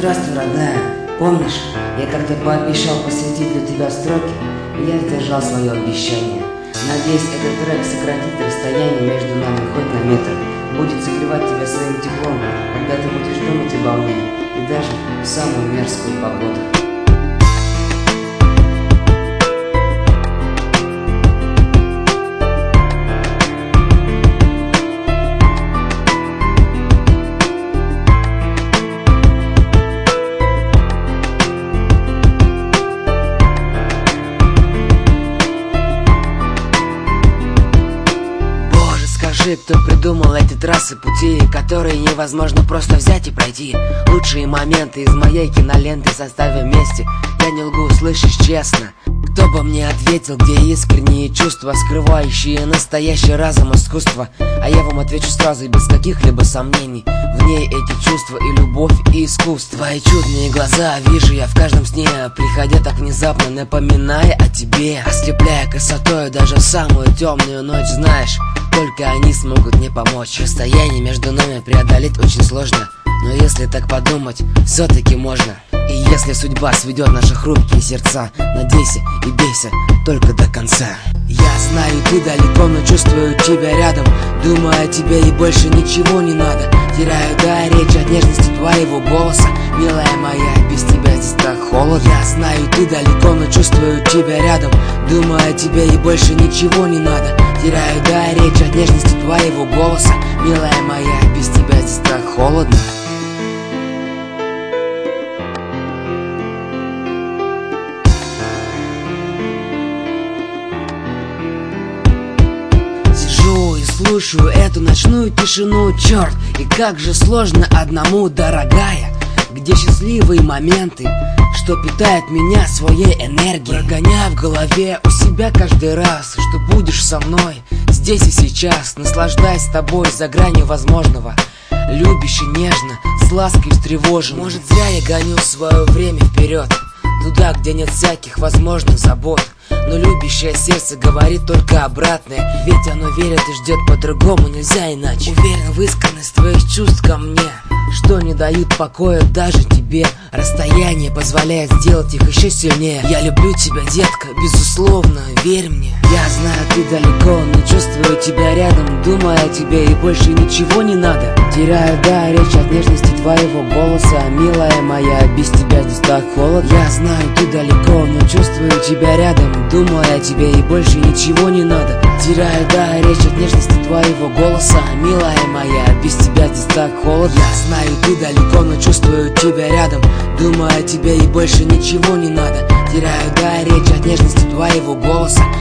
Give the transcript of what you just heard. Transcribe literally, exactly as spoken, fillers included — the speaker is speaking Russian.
Здравствуй, родная. Помнишь, я как-то пообещал посвятить для тебя строки, и я сдержал свое обещание. Надеюсь, этот трек сократит расстояние между нами хоть на метр, будет согревать тебя своим теплом, когда ты будешь думать обо мне, и даже в самую мерзкую погоду. Кто придумал эти трассы, пути, которые невозможно просто взять и пройти? Лучшие моменты из моей киноленты составим вместе. Я не лгу, слышишь, честно. Кто бы мне ответил, где искренние чувства, скрывающие настоящий разум искусства? А я вам отвечу сразу и без каких-либо сомнений. В ней эти чувства и любовь, и искусство. Твои чудные глаза вижу я в каждом сне, приходя так внезапно, напоминая о тебе, ослепляя красотою даже в самую темную ночь. Знаешь, только они смогут мне помочь. Расстояние между нами преодолеть очень сложно, но если так подумать, все-таки можно. И если судьба сведет наши хрупкие сердца, надейся и бейся только до конца. Я знаю, ты далеко, но чувствую тебя рядом, думаю о тебе и больше ничего не надо. Теряю дар речи от нежности твоего голоса, милая моя, без тебя здесь так холодно. Я знаю, ты далеко, но чувствую тебя рядом, думаю о тебе и больше ничего не надо. Теряю дар речи от нежности твоего голоса, милая моя, без тебя здесь так холодно. Слушаю эту ночную тишину, черт, и как же сложно одному, дорогая. Где счастливые моменты, что питает меня своей энергией, прогоняя в голове у себя каждый раз, что будешь со мной здесь и сейчас, наслаждаясь тобой за гранью возможного, любящий нежно, с лаской встревожен. Может, зря я гоню свое время вперед, туда, где нет всяких возможных забот. Но любящее сердце говорит только обратное, ведь оно верит и ждет по-другому, нельзя иначе. Уверен в искренность твоих чувств ко мне, что не дают покоя даже тебе. Расстояние позволяет сделать их еще сильнее. Я люблю тебя, детка, безусловно, верь мне. Я знаю, ты далеко, но чувствую тебя рядом, думаю о тебе и больше ничего не надо. Теряю дар речи от нежности твоего голоса, милая моя, без тебя здесь так холодно. Я знаю, ты далеко, но чувствую тебя рядом, думаю о тебе и больше ничего не надо. Теряю дар речи от нежности твоего голоса, милая моя, без тебя здесь так холодно. Я знаю, ты далеко, но чувствую тебя рядом, думаю о тебе и больше ничего не надо. Теряю дар речи от нежности твоего голоса,